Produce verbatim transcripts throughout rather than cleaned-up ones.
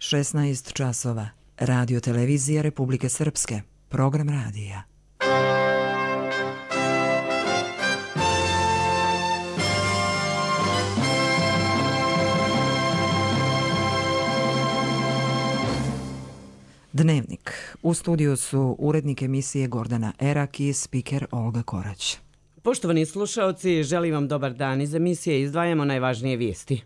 šesnaest časova. Radio televizija Republike Srpske. Program radija. Dnevnik. U studiju su urednik emisije Gordana Erak i spiker Olga Korać. Poštovani slušaoci, želim vam dobar dan. Iz emisije izdvajamo najvažnije vijesti.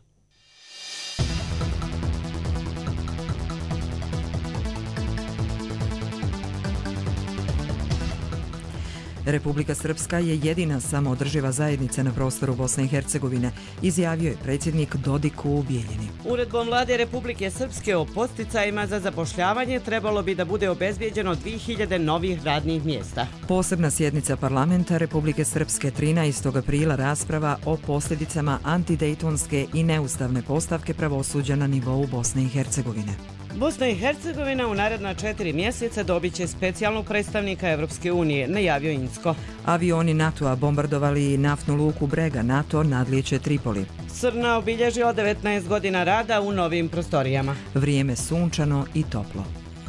Republika Srpska je jedina samoodrživa zajednica na prostoru Bosne i Hercegovine, izjavio je predsjednik Dodik u Bijeljini. Uredbom vlade Republike Srpske o podsticajima za zapošljavanje trebalo bi da bude obezbijeđeno dvije hiljade novih radnih mjesta. Posebna sjednica parlamenta Republike Srpske trinaestog aprila rasprava o posljedicama antidejtonske i neustavne postavke pravosuđa na nivou Bosne i Hercegovine. Bosna i Hercegovina u naredna četiri mjeseca dobit će specijalnog predstavnika Evropske unije, najavio Insko. Avioni NATO-a bombardovali naftnu luku Brega, NATO nadlijeće Tripoli. Srna obilježila devetnaest godina rada u novim prostorijama. Vrijeme sunčano i toplo.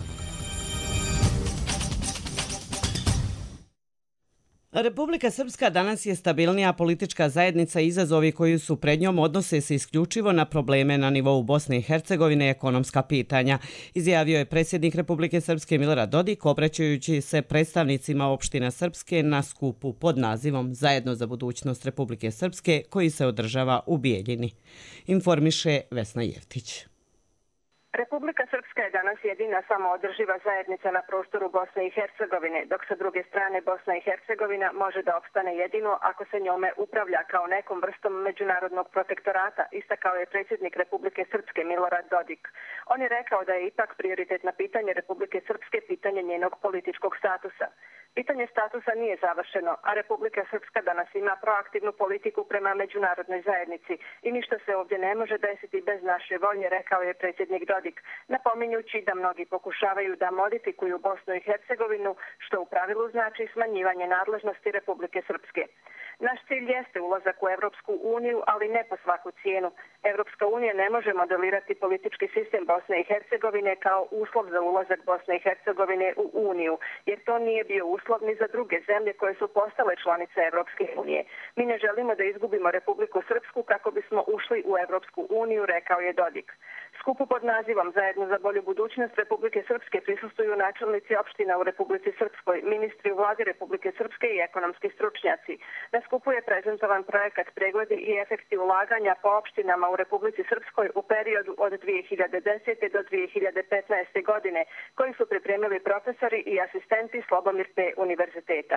Republika Srpska danas je stabilnija politička zajednica i izazovi koji su pred njom odnose se isključivo na probleme na nivou Bosne i Hercegovine i ekonomska pitanja, izjavio je predsjednik Republike Srpske Milorad Dodik obraćajući se predstavnicima opština Srpske na skupu pod nazivom Zajedno za budućnost Republike Srpske koji se održava u Bijeljini. Informiše Vesna Jevtić. Republika Srpska je danas jedina samoodrživa zajednica na prostoru Bosne i Hercegovine, dok sa druge strane Bosna i Hercegovina može da opstane jedino ako se njome upravlja kao nekom vrstom međunarodnog protektorata, istakao je predsjednik Republike Srpske Milorad Dodik. On je rekao da je ipak prioritetno pitanje Republike Srpske pitanje njenog političkog statusa. Pitanje statusa nije završeno, a Republika Srpska danas ima proaktivnu politiku prema međunarodnoj zajednici i ništa se ovdje ne može desiti bez naše volje, rekao je predsjednik Dodik, napominjući da mnogi pokušavaju da modifikuju Bosnu i Hercegovinu, što u pravilu znači smanjivanje nadležnosti Republike Srpske. Naš cilj jeste ulazak u Evropsku uniju, ali ne po svaku cijenu. Evropska unija ne može modelirati politički sistem Bosne i Hercegovine kao uslov za ulazak Bosne i Hercegovine u uniju, jer to nije bio uslov ni za druge zemlje koje su postale članice Evropske unije. Mi ne želimo da izgubimo Republiku Srpsku kako bismo ušli u Evropsku uniju, rekao je Dodik. Skupu pod nazivom Zajedno za bolju budućnost Republike Srpske prisustvuju načelnici opština u Republici Srpskoj, ministri u vladi Republike Srpske i ekonomski stručnjaci. Na skupu je prezentovan projekat pregledi i efekti ulaganja po opštinama u Republici Srpskoj u periodu od dvije hiljade desete. do dvije hiljade petnaeste. godine, koji su pripremili profesori i asistenti Slobomir P. univerziteta.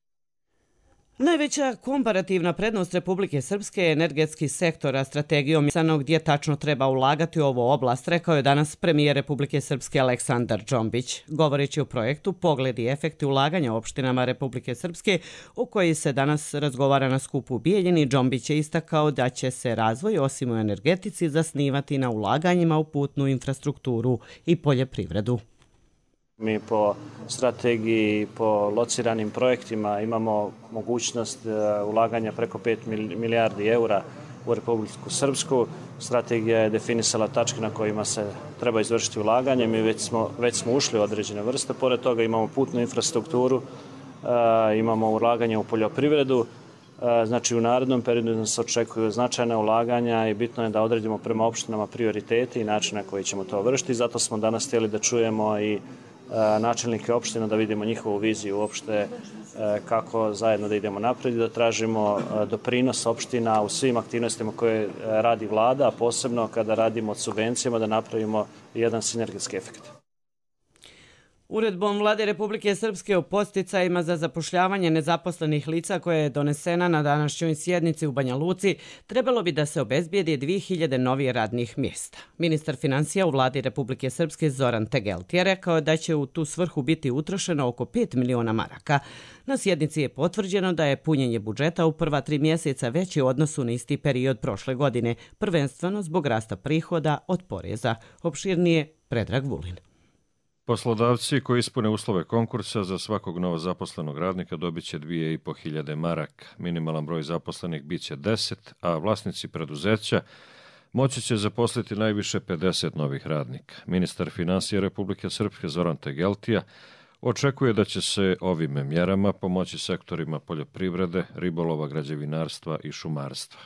Najveća komparativna prednost Republike Srpske je energetski sektor, a strategijom sanog gdje tačno treba ulagati u ovu oblast, rekao je danas premijer Republike Srpske Aleksandar Džombić. Govoreći o projektu Pogledi i efekti ulaganja u opštinama Republike Srpske, u koji se danas razgovara na skupu u Bijeljini, Džombić je istakao da će se razvoj osim u energetici zasnivati na ulaganjima u putnu infrastrukturu i poljoprivredu. Mi po strategiji, po lociranim projektima imamo mogućnost ulaganja preko pet milijardi eura u Republiku Srpsku. Strategija je definisala tačke na kojima se treba izvršiti ulaganje. Mi već smo, već smo ušli u određene vrste. Pored toga imamo putnu infrastrukturu, imamo ulaganje u poljoprivredu. Znači u narednom periodu nas očekuju značajna ulaganja i bitno je da odredimo prema opštinama prioritete i način na koji ćemo to vršiti. Zato smo danas htjeli da čujemo i načelnike opština, da vidimo njihovu viziju uopšte kako zajedno da idemo naprijed i da tražimo doprinos opština u svim aktivnostima koje radi vlada, a posebno kada radimo od subvencijama da napravimo jedan sinergijski efekt. Uredbom vlade Republike Srpske o podsticajima za zapošljavanje nezaposlenih lica koja je donesena na današnjoj sjednici u Banja Luci, trebalo bi da se obezbijedi dvije hiljade novih radnih mjesta. Ministar financija u vladi Republike Srpske Zoran Tegelti je rekao da će u tu svrhu biti utrošeno oko pet miliona maraka. Na sjednici je potvrđeno da je punjenje budžeta u prva tri mjeseca veće u odnosu na isti period prošle godine, prvenstveno zbog rasta prihoda od poreza. Opširnije Predrag Vulin. Poslodavci koji ispune uslove konkursa za svakog novozaposlenog radnika dobit će dvije i po hiljade maraka. Minimalan broj zaposlenih bit će deset, a vlasnici preduzeća moći će zaposliti najviše pedeset novih radnika. Ministar finansija Republike Srpske Zoran Tegeltija očekuje da će se ovim mjerama pomoći sektorima poljoprivrede, ribolova, građevinarstva i šumarstva.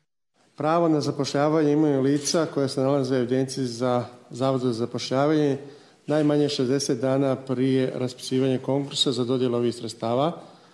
Pravo na zapošljavanje imaju lica koje se nalaze u evidenciji za Zavod za zapošljavanje najmanje šezdeset dana prije raspisivanja konkursa za dodjelu ovih sredstava,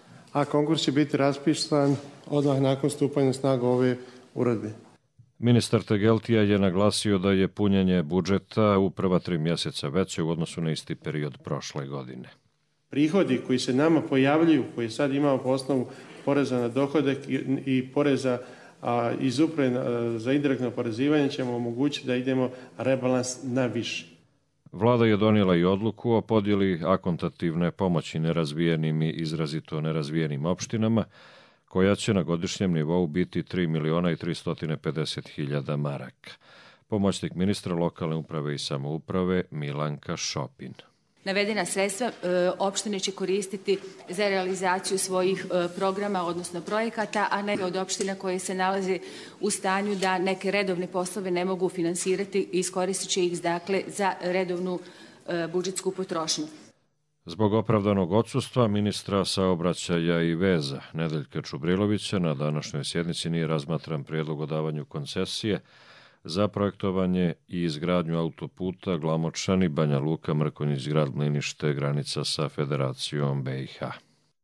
a konkurs će biti raspisan odmah nakon stupanja na snagu ove uredbe. Ministar Tegeltija je naglasio da je punjenje budžeta u prva tri mjeseca veće u odnosu na isti period prošle godine. Prihodi koji se nama pojavljuju, koji sad imamo po osnovu poreza na dohodak i poreza a, iz uprave za indirektno oporezivanje, ćemo omogućiti da idemo rebalans na više. Vlada je donijela i odluku o podjeli akontativne pomoći nerazvijenim i izrazito nerazvijenim opštinama, koja će na godišnjem nivou biti tri miliona i tristo pedeset hiljada maraka. Pomoćnik ministra lokalne uprave i samouprave Milanka Šopin. Navedena sredstva e, opštine će koristiti za realizaciju svojih e, programa, odnosno projekata, a neke od opština koje se nalaze u stanju da neke redovne poslove ne mogu finansirati i iskoristit će ih dakle za redovnu e, budžetsku potrošnju. Zbog opravdanog odsustva ministra saobraćaja i veza Nedeljka Čubrilovića na današnjoj sjednici nije razmatran prijedlog o davanju koncesije za projektovanje i izgradnju autoputa Glamočani, Banja Luka, Mrkonjić, Grad Mlinište, granica sa Federacijom B i H.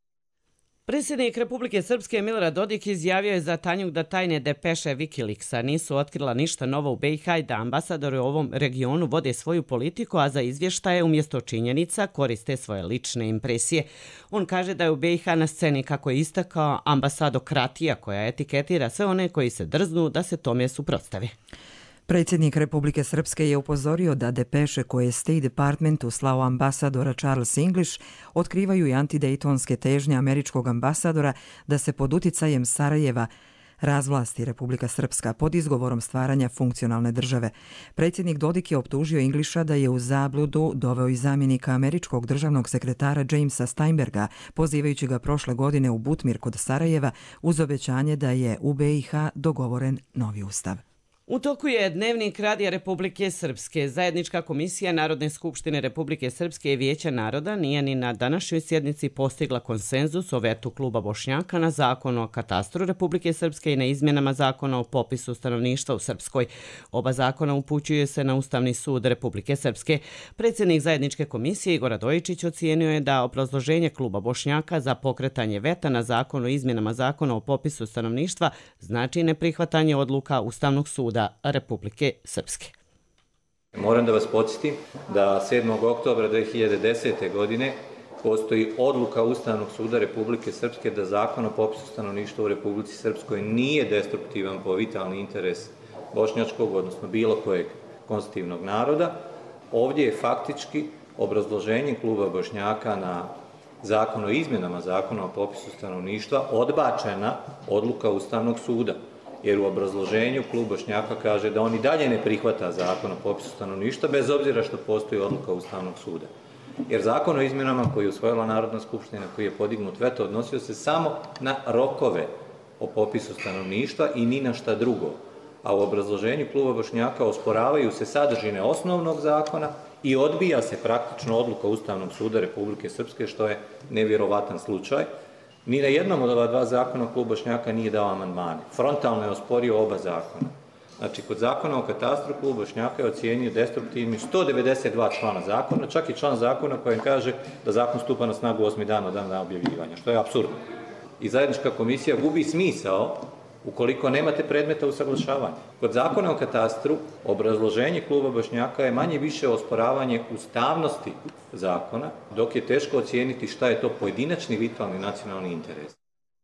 Predsjednik Republike Srpske Milorad Dodik izjavio je za Tanjug da tajne depeše Wikileaksa nisu otkrila ništa novo u B i H i da ambasadori u ovom regionu vode svoju politiku, a za izvještaje umjesto činjenica koriste svoje lične impresije. On kaže da je u B i H na sceni, kako je istakao, ambasadokratija koja etiketira sve one koji se drznu da se tome suprotstave. Predsjednik Republike Srpske je upozorio da depeše koje je State Departmentu slao ambasadora Charles English otkrivaju i antidejtonske težnje američkog ambasadora da se pod uticajem Sarajeva razvlasti Republika Srpska pod izgovorom stvaranja funkcionalne države. Predsjednik Dodik je optužio Englisha da je u zabludu doveo i zamjenika američkog državnog sekretara Jamesa Steinberga, pozivajući ga prošle godine u Butmir kod Sarajeva uz obećanje da je u B i H dogovoren novi ustav. U toku je Dnevnik Radija Republike Srpske. Zajednička komisija Narodne skupštine Republike Srpske i Vijeća naroda nije ni na današnjoj sjednici postigla konsenzus o vetu kluba Bošnjaka na zakon o katastru Republike Srpske i na izmjenama zakona o popisu stanovništva u Srpskoj. Oba zakona upućuju se na Ustavni sud Republike Srpske. Predsjednik Zajedničke komisije Igor Radojičić ocijenio je da obrazloženje kluba Bošnjaka za pokretanje veta na zakon o izmjenama zakona o popisu stanovništva znači neprihvatanje odluka Ustavnog suda Republike Srpske. Moram da vas podsjetim da sedmog oktobra dve hiljade desete. godine postoji odluka Ustavnog suda Republike Srpske da zakon o popisu stanovništva u Republici Srpskoj nije destruktivan po vitalni interes bošnjačkog, odnosno bilo kojeg konstitutivnog naroda. Ovdje je faktički obrazloženje kluba Bošnjaka na zakon o izmjenama zakona o popisu stanovništva odbačena odluka Ustavnog suda. Jer u obrazloženju klub Bošnjaka kaže da on i dalje ne prihvata zakon o popisu stanovništva bez obzira što postoji odluka Ustavnog suda. Jer zakon o izmjenama koji je usvojila Narodna skupština, koji je podignut veto, odnosio se samo na rokove o popisu stanovništva i ni na šta drugo. A u obrazloženju kluba Bošnjaka osporavaju se sadržine osnovnog zakona i odbija se praktično odluka Ustavnog suda Republike Srpske, što je nevjerovatan slučaj. Ni na jednom od ova dva zakona klub Bošnjaka nije dao amandmane. Frontalno je osporio oba zakona. Znači, kod zakona o katastru klub Bošnjaka je ocijenio destruktivnim sto devedeset dva člana zakona, čak i član zakona kojem kaže da zakon stupa na snagu osmi dan od dana objavljivanja, što je apsurdno. I zajednička komisija gubi smisao ukoliko nemate predmeta usaglašavanja. Kod zakona o katastru obrazloženje kluba Bošnjaka je manje više osporavanje ustavnosti zakona, dok je teško ocijeniti šta je to pojedinačni vitalni nacionalni interes.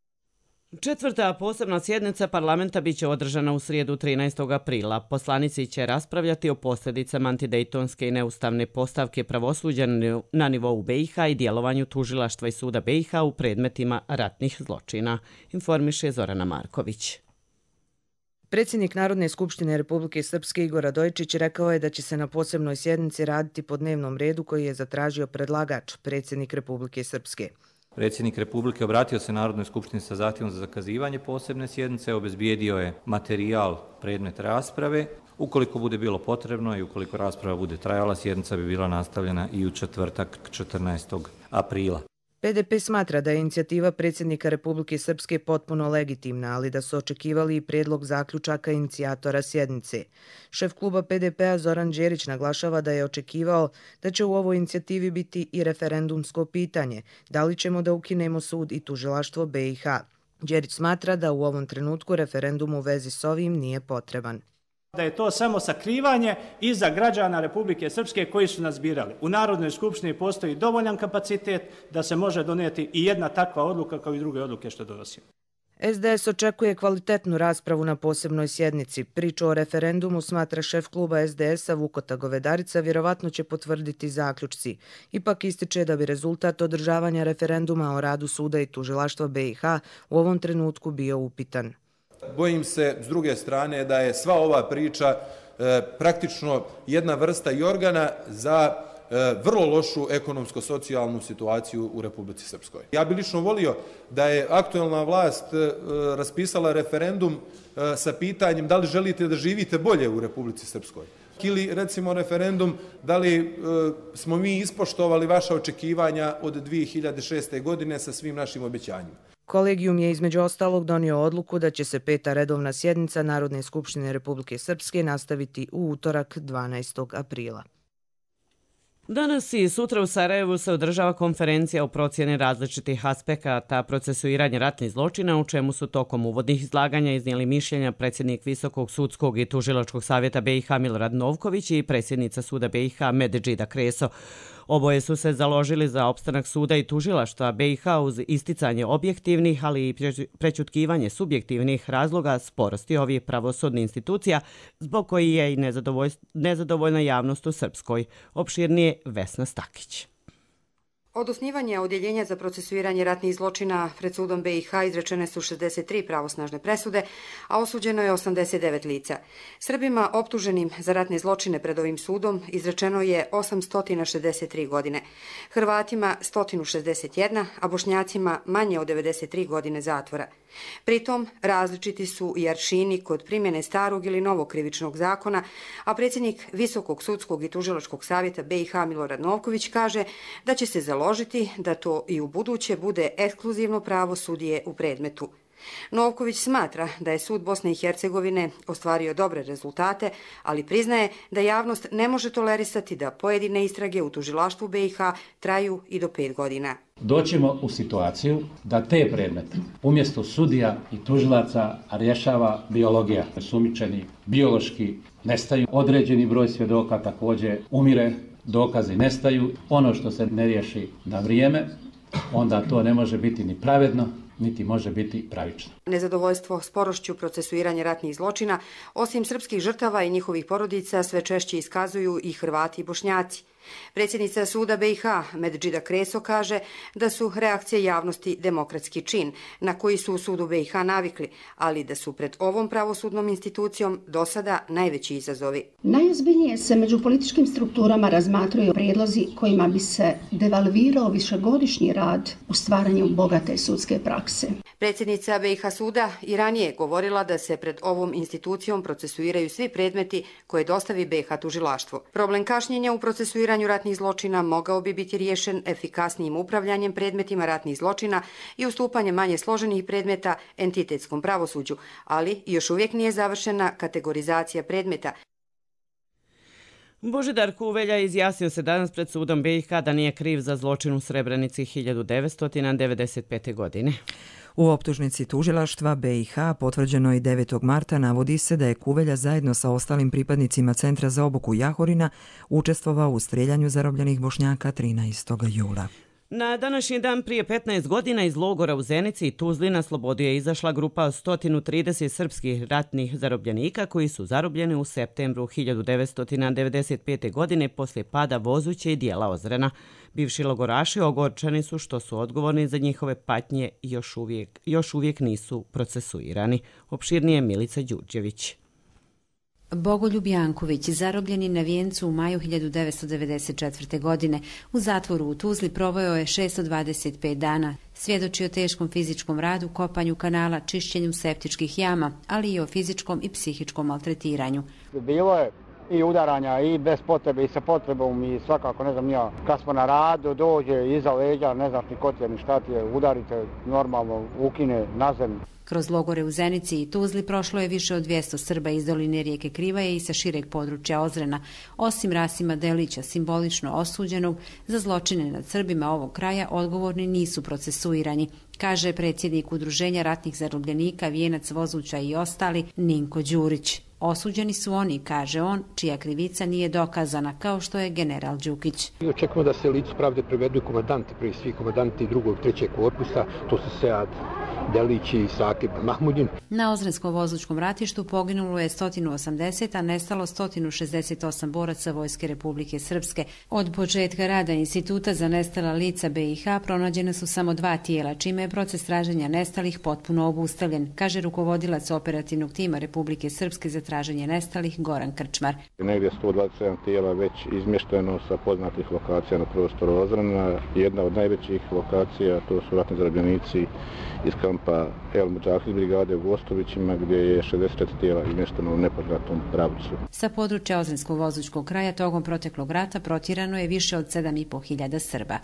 Četvrta posebna sjednica parlamenta biće održana u srijedu trinaestog aprila. Poslanici će raspravljati o posljedicama antidejtonske i neustavne postavke pravosuđa na nivou B i H i djelovanju tužilaštva i suda B i H u predmetima ratnih zločina, informiše Zorana Marković. Predsjednik Narodne skupštine Republike Srpske Igor Radojičić rekao je da će se na posebnoj sjednici raditi po dnevnom redu koji je zatražio predlagač, predsjednik Republike Srpske. Predsjednik Republike obratio se Narodnoj skupštini sa zahtjevom za zakazivanje posebne sjednice, obezbijedio je materijal predmet rasprave, Ukoliko bude bilo potrebno i ukoliko rasprava bude trajala, sjednica bi bila nastavljena i u četvrtak četrnaestog aprila. P D P smatra da je inicijativa predsjednika Republike Srpske potpuno legitimna, ali da su očekivali i prijedlog zaključaka inicijatora sjednice. Šef kluba P D P-a Zoran Đerić naglašava da je očekivao da će u ovoj inicijativi biti i referendumsko pitanje, da li ćemo da ukinemo sud i tužilaštvo B i H. Đerić smatra da u ovom trenutku referendum u vezi s ovim nije potreban. Da je to samo sakrivanje iza građana Republike Srpske koji su nas birali. U Narodnoj skupštini postoji dovoljan kapacitet da se može donijeti i jedna takva odluka kao i druge odluke što donosimo. S D S očekuje kvalitetnu raspravu na posebnoj sjednici. Priču o referendumu smatra šef kluba S D S-a Vukota Govedarica, vjerovatno će potvrditi zaključci. Ipak ističe da bi rezultat održavanja referenduma o radu suda i tužilaštva B i H u ovom trenutku bio upitan. Bojim se, s druge strane, da je sva ova priča e, praktično jedna vrsta jorgana za e, vrlo lošu ekonomsko-socijalnu situaciju u Republici Srpskoj. Ja bih lično volio da je aktuelna vlast e, raspisala referendum e, sa pitanjem da li želite da živite bolje u Republici Srpskoj. Ili recimo referendum da li e, smo mi ispoštovali vaša očekivanja od dvije hiljade šeste. godine sa svim našim obećanjima. Kolegijum je između ostalog donio odluku da će se peta redovna sjednica Narodne skupštine Republike Srpske nastaviti u utorak dvanaestog aprila. Danas i sutra u Sarajevu se održava konferencija o procjeni različitih aspekata procesuiranja ratnih zločina, u čemu su tokom uvodnih izlaganja iznijeli mišljenja predsjednik Visokog sudskog i tužilačkog savjeta B i H Milorad Novković i predsjednica suda B i H Medžida Kreso. Oboje su se založili za opstanak suda i tužilaštva B i H uz isticanje objektivnih, ali i prećutkivanje subjektivnih razloga sporosti ovih pravosudnih institucija, zbog koji je i nezadovoljna javnost u Srpskoj. Opširnije Vesna Stakić. Od osnivanja Odjeljenja za procesuiranje ratnih zločina pred sudom B i H izrečene su šezdeset tri pravosnažne presude, a osuđeno je osamdeset devet lica. Srbima optuženim za ratne zločine pred ovim sudom izrečeno je osamsto šezdeset tri godine, Hrvatima sto šezdeset jedna, a Bošnjacima manje od devedeset tri godine zatvora. Pritom, različiti su i aršini kod primjene starog ili novog krivičnog zakona, a predsjednik Visokog sudskog i tužilačkog savjeta B i H Milorad Novković kaže da će se založiti da to i u buduće bude ekskluzivno pravo sudije u predmetu. Novković smatra da je sud Bosne i Hercegovine ostvario dobre rezultate, ali priznaje da javnost ne može tolerisati da pojedine istrage u tužilaštvu B i H traju i do pet godina. Doćemo u situaciju da te predmete umjesto sudija i tužilaca rješava biologija. Osumnjičeni biološki nestaju, određeni broj svjedoka također umire, dokazi nestaju. Ono što se ne riješi na vrijeme, onda to ne može biti ni pravedno, niti može biti pravično. Nezadovoljstvo sporošću procesuiranja ratnih zločina, osim srpskih žrtava i njihovih porodica, sve češće iskazuju i Hrvati i Bošnjaci. Predsjednica suda B i H Medžida Kreso kaže da su reakcije javnosti demokratski čin na koji su u sudu B i H navikli, ali da su pred ovom pravosudnom institucijom do sada najveći izazovi. Najozbiljnije se među političkim strukturama razmatraju prijedlozi kojima bi se devalvirao višegodišnji rad u stvaranju bogate sudske prakse. Predsjednica B i H suda i ranije govorila da se pred ovom institucijom procesuiraju svi predmeti koje dostavi B i H tužilaštvo. Problem kašnjenja u procesuiranju ratnih zločina mogao bi biti riješen efikasnijim upravljanjem predmetima ratnih zločina i ustupanjem manje složenih predmeta entitetskom pravosuđu, ali još uvijek nije završena kategorizacija predmeta. Božidar Kuvelja izjasnio se danas pred sudom B i H da nije kriv za zločin u Srebrenici hiljadu devetsto devedeset pete. godine. U optužnici tužilaštva B i H potvrđeno je devetog marta navodi se da je Kuvelja zajedno sa ostalim pripadnicima Centra za obuku Jahorina učestvovao u streljanju zarobljenih Bošnjaka trinaestog jula. Na današnji dan prije petnaest godina iz logora u Zenici i Tuzli na slobodu je izašla grupa od sto trideset srpskih ratnih zarobljenika koji su zarobljeni u septembru hiljadu devetsto devedeset pete. godine poslije pada Vozuće i dijela Ozrena. Bivši logoraši ogorčeni su što su odgovorni za njihove patnje i još uvijek, još uvijek nisu procesuirani. Opširnije Milica Đurđević. Bogoljub Janković, zarobljeni na Vijencu u maju hiljadu devetsto devedeset četvrte. godine. U zatvoru u Tuzli proveo je šesto dvadeset pet dana. Svjedoči o teškom fizičkom radu, kopanju kanala, čišćenju septičkih jama, ali i o fizičkom i psihičkom maltretiranju. Bilo je i udaranja i bez potrebe i sa potrebom i svakako, ne znam ja, kad smo na radu, dođe iza leđa, ne znaš ni ko ti je ni šta ti je, udarite normalno, ukine na zemlju. Kroz logore u Zenici i Tuzli prošlo je više od dvjesto Srba iz doline rijeke Krivaje i sa šireg područja Ozrena, osim Rasima Delića, simbolično osuđenog za zločine nad Srbima ovog kraja, odgovorni nisu procesuirani, kaže predsjednik Udruženja ratnih zarobljenika, Vijenac, Vozuća i ostali Ninko Đurić. Osuđeni su oni, kaže on, čija krivica nije dokazana, kao što je general Đukić. I očekujemo da se licu pravde prevedu komandanti, prije svih komandanti drugog, trećeg korpusa, to su Sead Delić i Sakib Mahmudin. Na Ozrenskom vozučkom ratištu poginulo je sto osamdeset, a nestalo sto šezdeset osam boraca Vojske Republike Srpske. Od početka rada Instituta za nestala lica B i H pronađena su samo dva tijela, čime je proces traženja nestalih potpuno obustavljen, kaže rukovodilac operativnog tima Republike Srpske za traženje nestalih Goran Krčmar. Negdje sto dvadeset sedam tijela već izmješteno sa poznatih lokacija na prostoru Ozrena. Jedna od najvećih lokacija to su ratni zarobljenici iz kampa El Mudžahid brigade u Gostovićima, gdje je šezdeset četiri tijela izmješteno u nepoznatom pravcu. Sa područja Ozrenskog vozučkog kraja tokom proteklog rata protjerano je više od sedam i po hiljada Srba.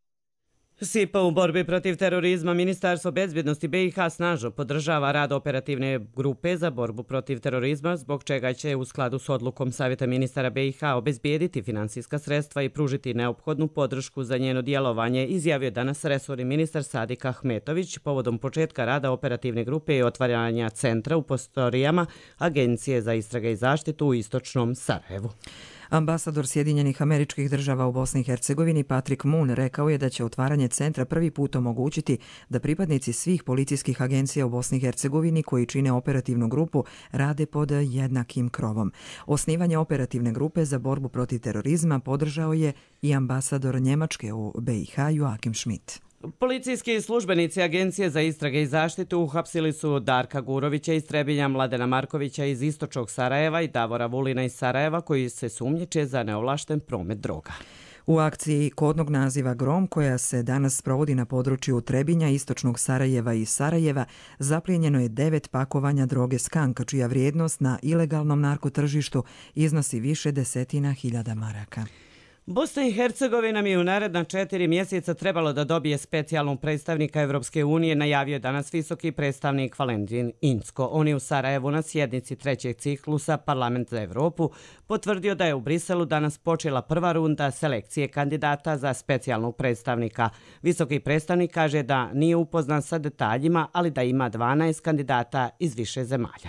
SIPA u borbi protiv terorizma. Ministarstvo bezbjednosti B i H snažno podržava rad operativne grupe za borbu protiv terorizma, zbog čega će u skladu s odlukom Savjeta ministara B i H obezbijediti finansijska sredstva i pružiti neophodnu podršku za njeno djelovanje, izjavio danas resorni ministar Sadik Ahmetović povodom početka rada operativne grupe i otvaranja centra u prostorijama Agencije za istrage i zaštitu u istočnom Sarajevu. Ambasador Sjedinjenih Američkih Država u Bosni i Hercegovini Patrick Moon rekao je da će otvaranje centra prvi put omogućiti da pripadnici svih policijskih agencija u Bosni i Hercegovini koji čine operativnu grupu rade pod jednakim krovom. Osnivanje operativne grupe za borbu protiv terorizma podržao je i ambasador Njemačke u B i H Joachim Schmidt. Policijski službenici Agencije za istrage i zaštitu uhapsili su Darka Gurovića iz Trebinja, Mladena Markovića iz istočnog Sarajeva i Davora Vulina iz Sarajeva, koji se sumnjiče za neovlašten promet droga. U akciji kodnog naziva Grom, koja se danas sprovodi na području Trebinja, istočnog Sarajeva i Sarajeva, zaplijenjeno je devet pakovanja droge Skank, čija vrijednost na ilegalnom narkotržištu iznosi više desetina hiljada maraka. Bosna i Hercegovina mi u naredna četiri mjeseca trebalo da dobije specijalnog predstavnika Evropske unije, najavio danas visoki predstavnik Valentin Incko. On je u Sarajevu na sjednici trećeg ciklusa Parlament za Evropu potvrdio da je u Briselu danas počela prva runda selekcije kandidata za specijalnog predstavnika. Visoki predstavnik kaže da nije upoznan sa detaljima, ali da ima dvanaest kandidata iz više zemalja.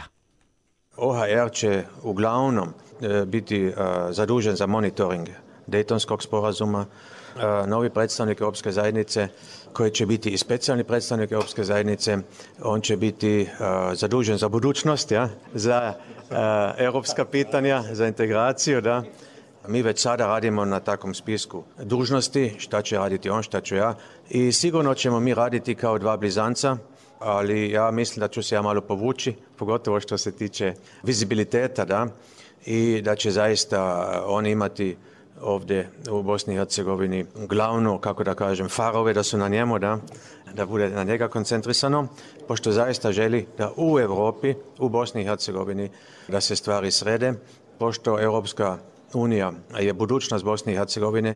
O H R će uglavnom biti zadužen za monitoring Dejtonskog sporazuma, novi predstavnik Europske zajednice koji će biti i specijalni predstavnik Europske zajednice, on će biti zadužen za budućnost, ja, za europska pitanja, za integraciju, da. Mi već sada radimo na takvom spisku dužnosti, šta će raditi on, šta ću ja, i sigurno ćemo mi raditi kao dva blizanca, ali ja mislim da ću se ja malo povući, pogotovo što se tiče vizibiliteta, da, i da će zaista oni imati ovdje u Bosni i Hercegovini glavno, kako da kažem, farove da su na njemu, da, da bude na njega koncentrisano, pošto zaista želi da u Europi, u Bosni i Hercegovini, da se stvari srede, pošto Europska unija je budućnost Bosne i Hercegovine.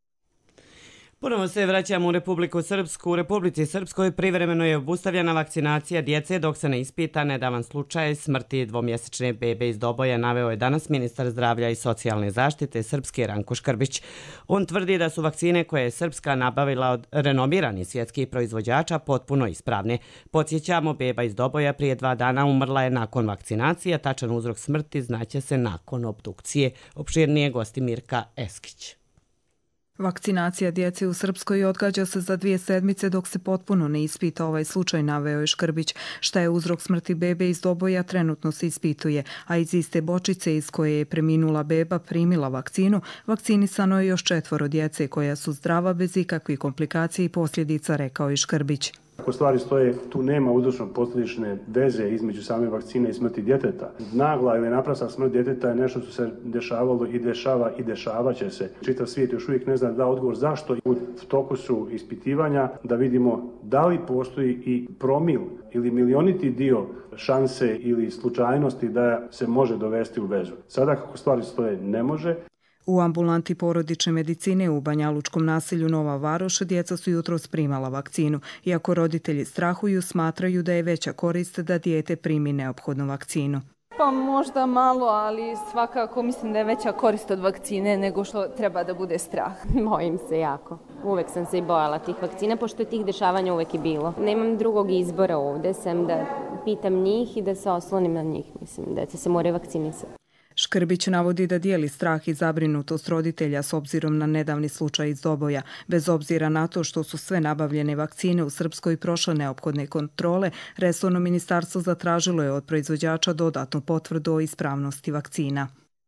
Ponovo se vraćamo u Republiku Srpsku. U Republici Srpskoj privremeno je obustavljena vakcinacija djece dok se ne ispita nedavan slučaj smrti dvomjesečne bebe iz Doboja, naveo je danas ministar zdravlja i socijalne zaštite Srpske Ranko Škrbić. On tvrdi da su vakcine koje je Srpska nabavila od renomiranih svjetskih proizvođača potpuno ispravne. Podsjećamo, beba iz Doboja prije dva dana umrla je nakon vakcinacije, tačan uzrok smrti znaće se nakon obdukcije. Opširnije gosti Mirka Eskić. Vakcinacija djece u Srpskoj odgađa se za dvije sedmice dok se potpuno ne ispita ovaj slučaj, naveo je Škrbić. Šta je uzrok smrti bebe iz Doboja trenutno se ispituje, a iz iste bočice iz koje je preminula beba primila vakcinu, vakcinisano je još četvoro djece koja su zdrava bez ikakvih komplikacija i posljedica, rekao je Škrbić. Kako stvari stoje, tu nema uzročno-posljedične veze između same vakcine i smrti djeteta. Nagla ili naprasna smrt djeteta je nešto što se dešavalo i dešava i dešavat će se. Čitav svijet još uvijek ne zna da odgovor zašto. U toku su ispitivanja da vidimo da li postoji i promil ili milioniti dio šanse ili slučajnosti da se može dovesti u vezu. Sada kako stvari stoje ne može. U ambulanti porodične medicine u banjalučkom naselju Nova Varoš djeca su jutros primala vakcinu. Iako roditelji strahuju, smatraju da je veća korist da dijete primi neophodnu vakcinu. Pa možda malo, ali svakako mislim da je veća korist od vakcine nego što treba da bude strah. Bojim se jako. Uvek sam se i bojala tih vakcina, pošto je tih dešavanja uvek i bilo. Nemam drugog izbora ovde, sem da pitam njih i da se oslonim na njih. Mislim, deca se moraju vakcinisati. Škrbić navodi da dijeli strah i zabrinutost roditelja s obzirom na nedavni slučaj iz Doboja. Bez obzira na to što su sve nabavljene vakcine u Srpskoj prošle neophodne kontrole, resorno ministarstvo zatražilo je od proizvođača dodatnu potvrdu o ispravnosti vakcina.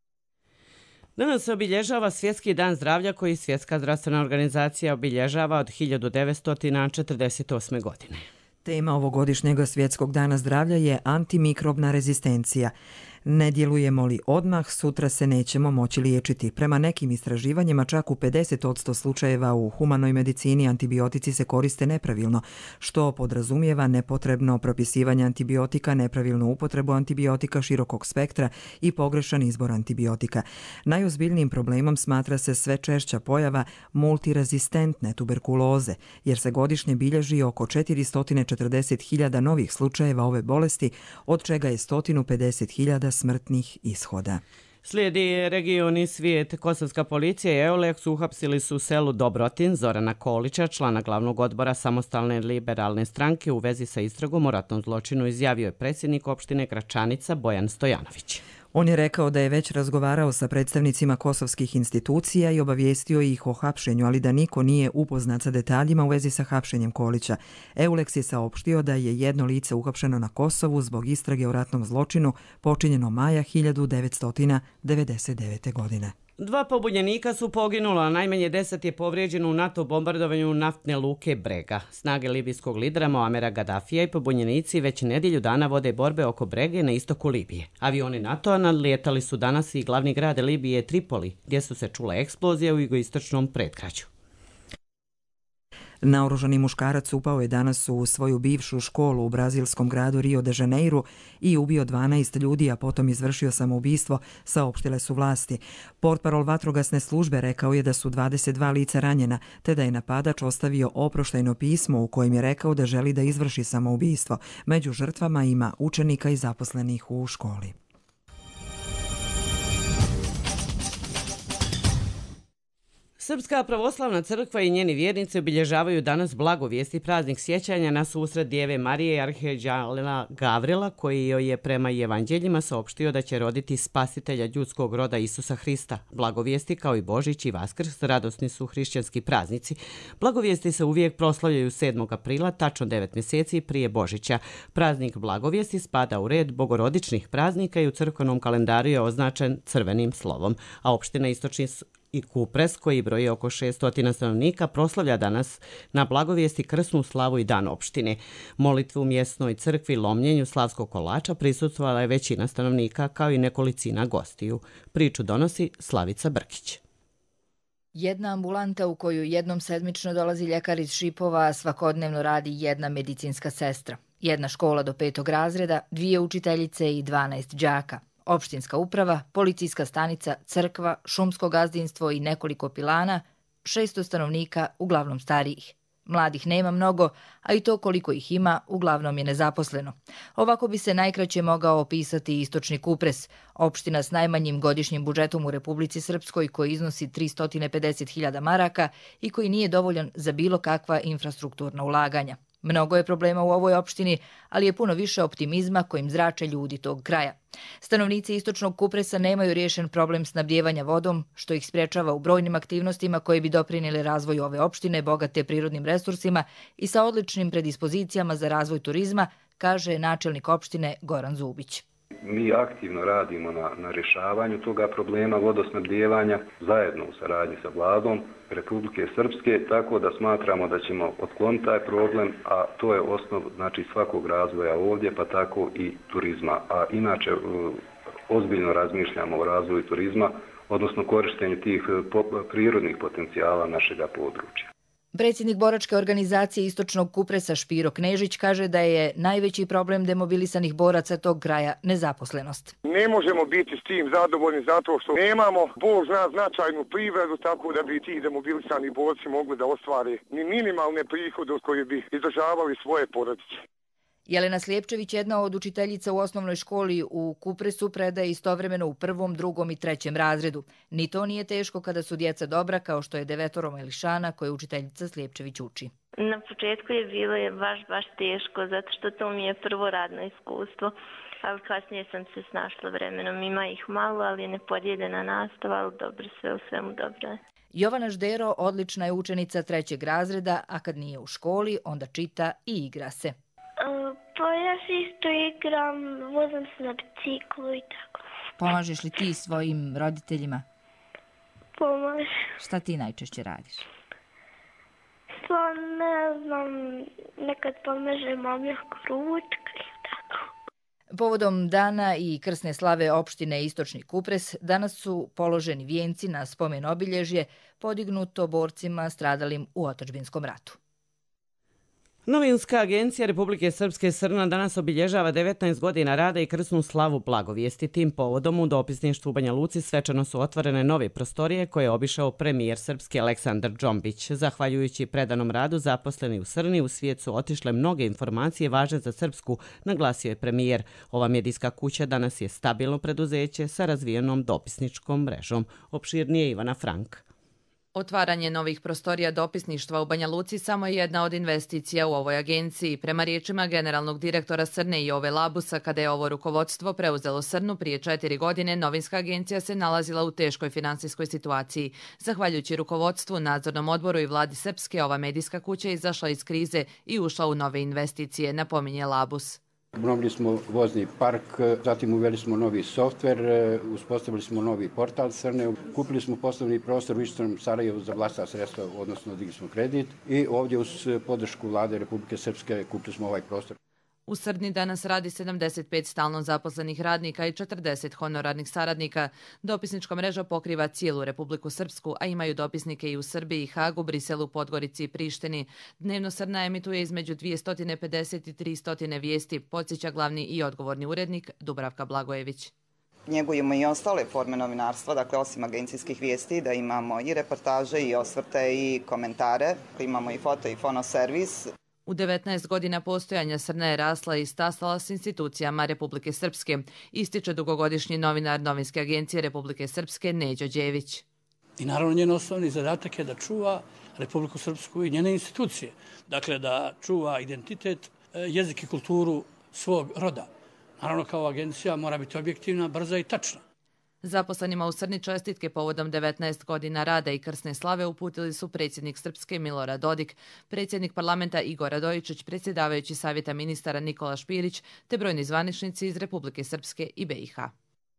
Danas se obilježava Svjetski dan zdravlja koji Svjetska zdravstvena organizacija obilježava od hiljadu devetsto četrdeset osme. godine. Tema ovogodišnjeg Svjetskog dana zdravlja je antimikrobna rezistencija. Ne djelujemo li odmah, sutra se nećemo moći liječiti. Prema nekim istraživanjima čak u pedeset posto slučajeva u humanoj medicini antibiotici se koriste nepravilno, što podrazumijeva nepotrebno propisivanje antibiotika, nepravilnu upotrebu antibiotika širokog spektra i pogrešan izbor antibiotika. Najozbiljnijim problemom smatra se sve češća pojava multirezistentne tuberkuloze, jer se godišnje bilježi oko četiristo četrdeset hiljada novih slučajeva ove bolesti, od čega je sto pedeset hiljada smrtnih ishoda. Slijedi region i svijet. Kosovska policija i Euleks uhapsili su u selu Dobrotin Zorana Kolića, člana glavnog odbora Samostalne liberalne stranke u vezi sa istragom o ratnom zločinu, izjavio je predsjednik opštine Gračanica Bojan Stojanović. On je rekao da je već razgovarao sa predstavnicima kosovskih institucija i obavijestio ih o hapšenju, ali da niko nije upoznat sa detaljima u vezi sa hapšenjem Kolića. Euleks je saopštio da je jedno lice uhapšeno na Kosovu zbog istrage o ratnom zločinu počinjeno maja hiljadu devetsto devedeset devete. godine. Dva pobunjenika su poginula, a najmanje deset je povrijeđeno u NATO bombardovanju naftne luke Brega. Snage libijskog lidera Moamera Gaddafija i pobunjenici već nedjelju dana vode borbe oko Brege na istoku Libije. Avioni NATO-a nadlijetali su danas i glavni grad Libije Tripoli, gdje su se čule eksplozije u jugoistočnom predgrađu. Naoružani muškarac upao je danas u svoju bivšu školu u brazilskom gradu Rio de Janeiro i ubio dvanaest ljudi, a potom izvršio samoubistvo, saopštile su vlasti. Portparol vatrogasne službe rekao je da su dvadeset dva lica ranjena, te da je napadač ostavio oproštajno pismo u kojem je rekao da želi da izvrši samoubistvo. Među žrtvama ima učenika i zaposlenih u školi. Srpska pravoslavna crkva i njeni vjernici obilježavaju danas blagovijest i praznik sjećanja na susret Djeve Marije i arhiđela Gavrila, koji joj je prema evanđeljima saopštio da će roditi spasitelja ljudskog roda Isusa Hrista. Blagovijesti kao i Božić i Vaskrs radosni su hrišćanski praznici. Blagovijesti se uvijek proslavljaju sedmog aprila, tačno devet mjeseci prije Božića. Praznik blagovijesti spada u red bogorodičnih praznika i u crkvenom kalendaru je označen crvenim slovom, a opština Istočni i Kupres, koji broji oko šesto stanovnika, proslavlja danas na blagovijesti krsnu slavu i dan opštine. Molitvu u mjesnoj crkvi lomljenju slavskog kolača prisustvovala je većina stanovnika kao i nekolicina gostiju. Priču donosi Slavica Brkić. Jedna ambulanta u koju jednom sedmično dolazi ljekar iz Šipova, a svakodnevno radi jedna medicinska sestra. Jedna škola do petog razreda, dvije učiteljice i dvanaest đaka. Opštinska uprava, policijska stanica, crkva, šumsko gazdinstvo i nekoliko pilana, šesto stanovnika, uglavnom starijih. Mladih nema mnogo, a i to koliko ih ima, uglavnom je nezaposleno. Ovako bi se najkraće mogao opisati Istočni Kupres, opština s najmanjim godišnjim budžetom u Republici Srpskoj koji iznosi tristo pedeset hiljada maraka i koji nije dovoljan za bilo kakva infrastrukturna ulaganja. Mnogo je problema u ovoj opštini, ali je puno više optimizma kojim zrače ljudi tog kraja. Stanovnici Istočnog Kupresa nemaju riješen problem snabdijevanja vodom, što ih sprečava u brojnim aktivnostima koje bi doprinijele razvoju ove opštine, bogate prirodnim resursima i sa odličnim predispozicijama za razvoj turizma, kaže načelnik opštine Goran Zubić. Mi aktivno radimo na, na rješavanju toga problema vodosnabdijevanja zajedno u saradnji sa vladom Republike Srpske, tako da smatramo da ćemo otkloniti taj problem, a to je osnov znači svakog razvoja ovdje, pa tako i turizma. A inače ozbiljno razmišljamo o razvoju turizma, odnosno korištenju tih prirodnih potencijala našega područja. Predsjednik boračke organizacije Istočnog Kupresa Špiro Knežić kaže da je najveći problem demobilisanih boraca tog kraja nezaposlenost. Ne možemo biti s tim zadovoljni zato što nemamo, Bog zna, značajnu privredu, tako da bi ti demobilisani borci mogli da ostvare ni minimalne prihode od koje bi izdržavali svoje porodice. Jelena Slijepčević, jedna od učiteljica u osnovnoj školi u Kupresu, predaje istovremeno u prvom, drugom i trećem razredu. Ni to nije teško kada su djeca dobra, kao što je devetoro Melišana koje učiteljica Slijepčević uči. Na početku je bilo je baš, baš teško, zato što to mi je prvo radno iskustvo, ali kasnije sam se snašla vremenom. Ima ih malo, ali ne podijeljena nastava, ali dobro, sve u svemu dobro je. Jovana Ždero odlična je učenica trećeg razreda, a kad nije u školi, onda čita i igra se. Pa ja se isto igram, vozim se na biciklu i tako. Pomažeš li ti svojim roditeljima? Pomažem. Šta ti najčešće radiš? Pa ne znam, nekad pomažem omljak ručka i tako. Povodom dana i krsne slave opštine Istočni Kupres, danas su položeni vijenci na spomen obilježje podignuto borcima stradalim u otadžbinskom ratu. Novinska agencija Republike Srpske Srna danas obilježava devetnaest godina rada i krsnu slavu blagovijesti. Tim povodom u dopisništvu u Banja Luci svečano su otvorene nove prostorije koje je obišao premijer Srpske Aleksandar Džombić. Zahvaljujući predanom radu zaposleni u Srni, u svijet su otišle mnoge informacije važne za Srpsku, naglasio je premijer. Ova medijska kuća danas je stabilno preduzeće sa razvijenom dopisničkom mrežom. Opširnije Ivana Frank. Otvaranje novih prostorija dopisništva u Banja Luci samo je jedna od investicija u ovoj agenciji. Prema riječima generalnog direktora Srne Jove Labusa, kada je ovo rukovodstvo preuzelo Srnu prije četiri godine, novinska agencija se nalazila u teškoj finansijskoj situaciji. Zahvaljujući rukovodstvu, nadzornom odboru i vladi Srpske, ova medijska kuća je izašla iz krize i ušla u nove investicije, napominje Labus. Obnovili smo vozni park, zatim uveli smo novi softver, uspostavili smo novi portal Srne, kupili smo poslovni prostor u Istočnom Sarajevu za vlastita sredstva, odnosno digli smo kredit i ovdje uz podršku vlade Republike Srpske kupili smo ovaj prostor. U Srni danas radi sedamdeset pet stalno zaposlenih radnika i četrdeset honorarnih saradnika. Dopisnička mreža pokriva cijelu Republiku Srpsku, a imaju dopisnike i u Srbiji, Hagu, Briselu, Podgorici i Prištini. Dnevno Srna emituje između dvjesto pedeset i tristo vijesti, podsjeća glavni i odgovorni urednik Dubravka Blagojević. Njegujemo i ostale forme novinarstva, dakle osim agencijskih vijesti, da imamo i reportaže, i osvrte, i komentare, imamo i foto i fonoservis. U devetnaest godina postojanja Srna je rasla i stasala s institucijama Republike Srpske, ističe dugogodišnji novinar Novinske agencije Republike Srpske Neđo Đević. I naravno njen osnovni zadatak je da čuva Republiku Srpsku i njene institucije. Dakle, da čuva identitet, jezik i kulturu svog roda. Naravno, kao agencija mora biti objektivna, brza i tačna. Zaposlenima u Srni čestitke povodom devetnaest godina rada i krsne slave uputili su predsjednik Srpske Milorad Dodik, predsjednik parlamenta Igor Radojičić, predsjedavajući savjeta ministara Nikola Špirić, te brojni zvaničnici iz Republike Srpske i B i H.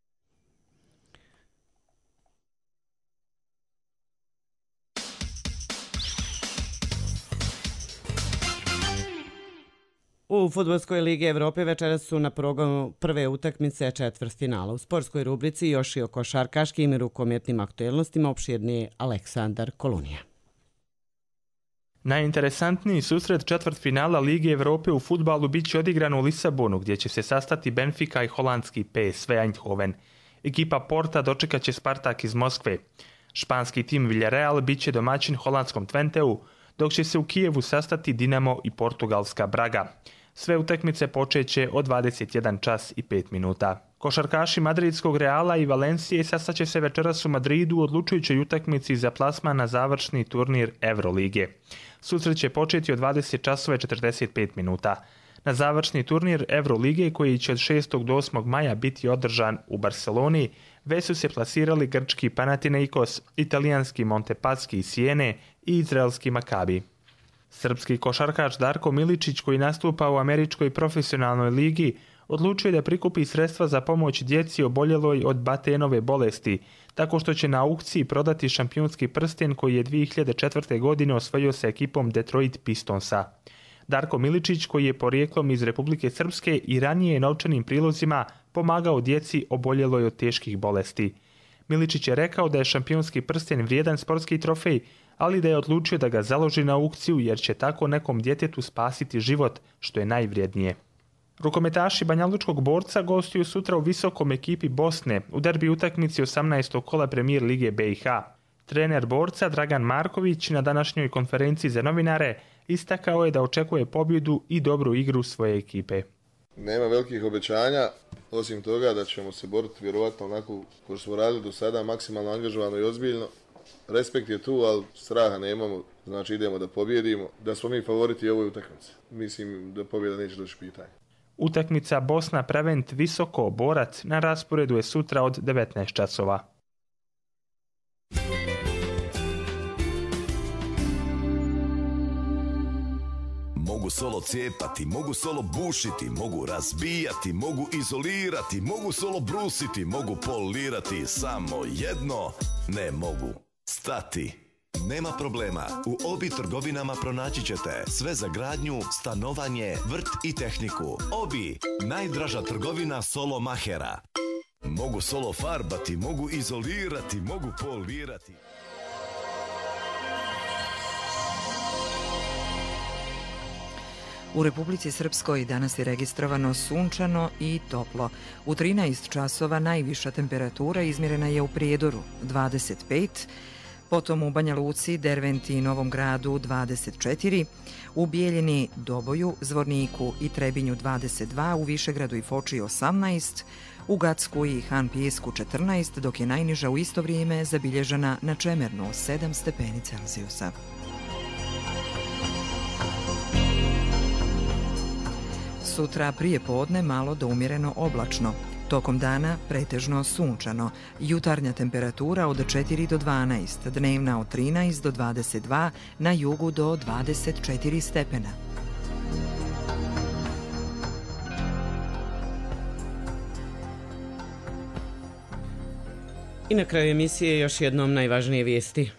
U Fudbalskoj ligi Evrope večeras su na programu prve utakmice četvrtfinala. U sportskoj rubrici još i o košarkaškim i rukometnim aktuelnostima opširnije Aleksandar Kolunija. Najinteresantniji susret četvrtfinala Lige Evrope u fudbalu biće odigran u Lisabonu, gdje će se sastati Benfica i holandski P S V Eindhoven. Ekipa Porta dočekat će Spartak iz Moskve. Španski tim Villarreal biće domaćin holandskom Twenteu, dok će se u Kijevu sastati Dinamo i portugalska Braga. Sve utakmice počeće od dvadeset jedan čas i pet minuta. Košarkaši Madridskog Reala i Valencije sastaće se večeras u Madridu u odlučujućoj utakmici za plasman na završni turnir Evrolige. Susret će početi od dvadeset časova i četrdeset pet minuta. Na završni turnir Evrolige, koji će od šestog do osmog maja biti održan u Barceloni, već su se plasirali grčki Panathinaikos, italijanski Montepaschi iz Sijene i izraelski Makabi. Srpski košarkaš Darko Miličić, koji nastupa u američkoj profesionalnoj ligi, odlučio je da prikupi sredstva za pomoć djeci oboljeloj od Batenove bolesti, tako što će na aukciji prodati šampionski prsten koji je dvije hiljade četvrte. godine osvojio sa ekipom Detroit Pistonsa. Darko Miličić, koji je porijeklom iz Republike Srpske i ranije novčanim prilozima pomagao djeci oboljeloj od teških bolesti. Miličić je rekao da je šampionski prsten vrijedan sportski trofej, ali da je odlučio da ga založi na aukciju jer će tako nekom djetetu spasiti život, što je najvrijednije. Rukometaši Banjalučkog Borca gostuju sutra u visokom ekipi Bosne u derbi utakmici osamnaestog kola Premijer Lige B i H. Trener Borca Dragan Marković na današnjoj konferenciji za novinare istakao je da očekuje pobjedu i dobru igru svoje ekipe. Nema velikih obećanja, osim toga da ćemo se boriti vjerovatno onako kao smo radili do sada, maksimalno angažovano i ozbiljno. Respekt je tu, ali straha nemamo, znači idemo da pobjedimo, da smo mi favoriti ovoj utakmici. Mislim da pobjeda neće doći pitanje. Utakmica Bosna Prevent Visoko Borac na rasporedu je sutra od devetnaest časova. Mogu solo cijepati, mogu solo bušiti, mogu razbijati, mogu izolirati, mogu solo brusiti, mogu polirati, samo jedno ne mogu stati. Nema problema, u Obi trgovinama pronaći ćete sve za gradnju, stanovanje, vrt i tehniku. Obi, najdraža trgovina solo mahera. Mogu solo farbati, mogu izolirati, mogu polirati. U Republici Srpskoj danas je registrovano sunčano i toplo. U trinaest časova najviša temperatura izmjerena je u Prijedoru dvadeset pet, potom u Banja Luci, Derventi i Novom Gradu dvadeset četiri, u Bijeljini, Doboju, Zvorniku i Trebinju dvadeset dva, u Višegradu i Foči osamnaest, u Gacku i Han Pijesku četrnaest, dok je najniža u isto vrijeme zabilježena na Čemernu sedam stepeni Celzijusa. Sutra prije podne malo do umjereno oblačno. Tokom dana pretežno sunčano. Jutarnja temperatura od četiri do dvanaest, dnevna od trinaest do dvadeset dva, na jugu do dvadeset četiri stepena. I na kraju emisije još jednom najvažnije vijesti.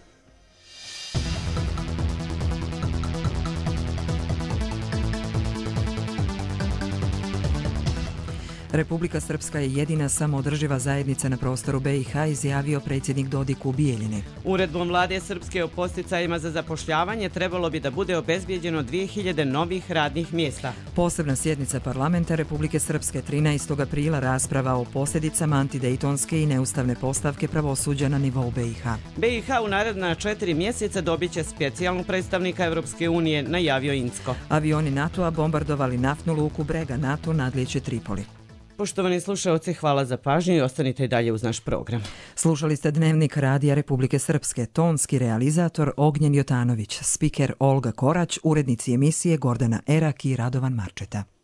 Republika Srpska je jedina samoodrživa zajednica na prostoru B i H, izjavio predsjednik Dodik u Bijeljini. Uredbom vlade Srpske o podsticajima za zapošljavanje trebalo bi da bude obezbijeđeno dvije hiljade novih radnih mjesta. Posebna sjednica parlamenta Republike Srpske trinaestog aprila rasprava o posljedicama antidejtonske i neustavne postavke pravosuđa na nivou B i H. B i H u naredna četiri mjeseca dobit će specijalnog predstavnika Evropske unije, najavio Incko. Avioni NATO-a bombardovali naftnu luku Brega NATO nadlijeće Tripoli. Poštovani slušalci, hvala za pažnju i ostanite i dalje uz naš program. Slušali ste Dnevnik Radija Republike Srpske, tonski realizator Ognjen Jotanović, spiker Olga Korać, urednici emisije Gordana Erak i Radovan Marčeta.